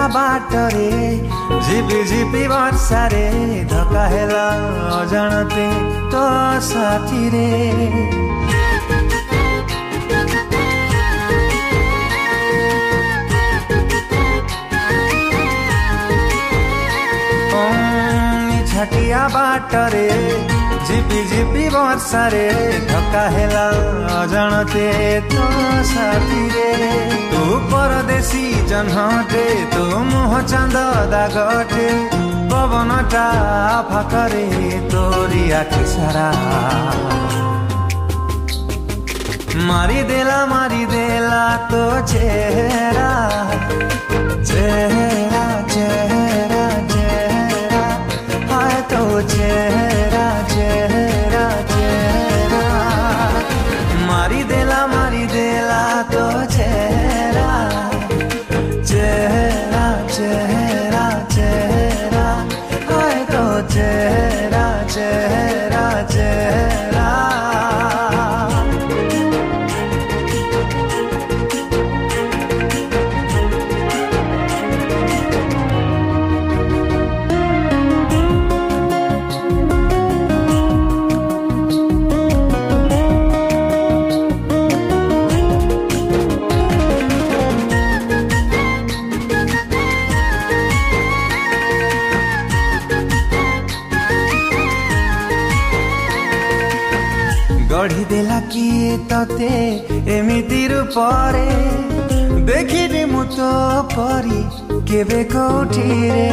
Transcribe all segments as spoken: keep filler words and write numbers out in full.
बाटरे झिपी झिपी वर्षारे धक्का हेला अजाणते तो साथी रे छाटिया बाटरे झिपी झिपी वर्षारे धक्का हेला अजाणते तो साथी रे तू परदेशी जन्हटे तू मुह चांद दागटे पवनटा फाकरे तोरी आखि सारा मारी देला मारी देला तो चेहरा चेहरा चेहरा चेहरा हाय तो चेहरा चेहरा चेहरा मारी देला मारी देला तो चेहरा चेहरा चेहरा चेहरा हाय तो चेहरा चेहरा चेहरा गढ़ी देला किए तते एमिति रूपरे देखिनी मु तो परी केबे कोठी रे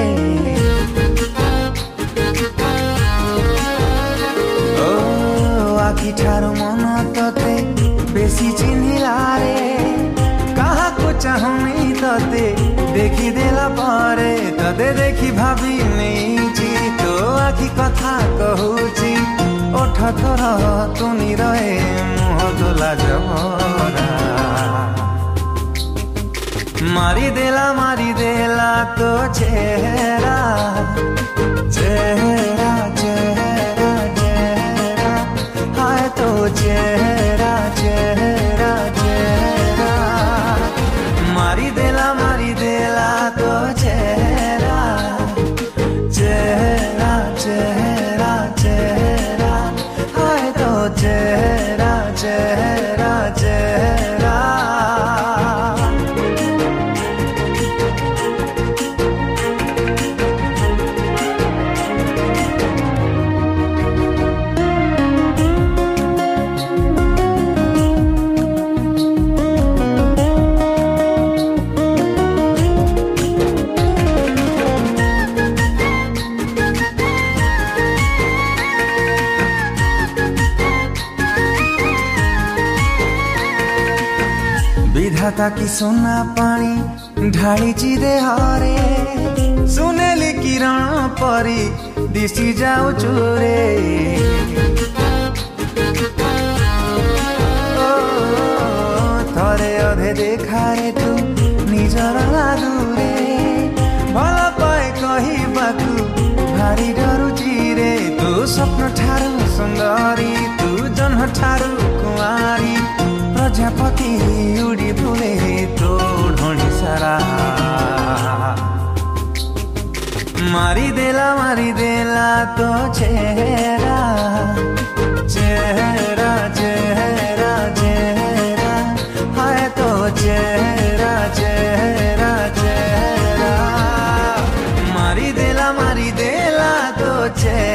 ओ आखि ठारो मन तते बेसी चिन्हिला रे कहा को चाहनी तते देखी देला पारे तते देखी भाभी नहीं जी तो आखि कथा कहूची ओठ तोर तुनी रहे मुह दोला जमरा मारी देला मारी देला तो चेहरा चेहरा चेहरा चेहरा हाय तो चेहरा चेहरा चेहरा मारी देला मारी देला तो चेहरा चेहरा चेहरा चेहरा हाय तो चेहरा चेहरा चेहरा विधाता की सोना पानी ढाली चिदे हरे सुनेली किरण परी दिशी जाऊ चोरे ओ थरे अधे देखारे तू निजर लागुरे भल पाए कही बाकू भारी डरुची रे तू स्वप्न ठारू सुंदरी तू जन्म ठारू कुमारी प्रजापति उड़ी फुले तो ढोणी सारा मारी देला मारी देला तो चेहरा चेहरा चेहरा चेहरा हाय तो चेहरा चेहरा चेहरा मारी देला मारी देला तो चेहरा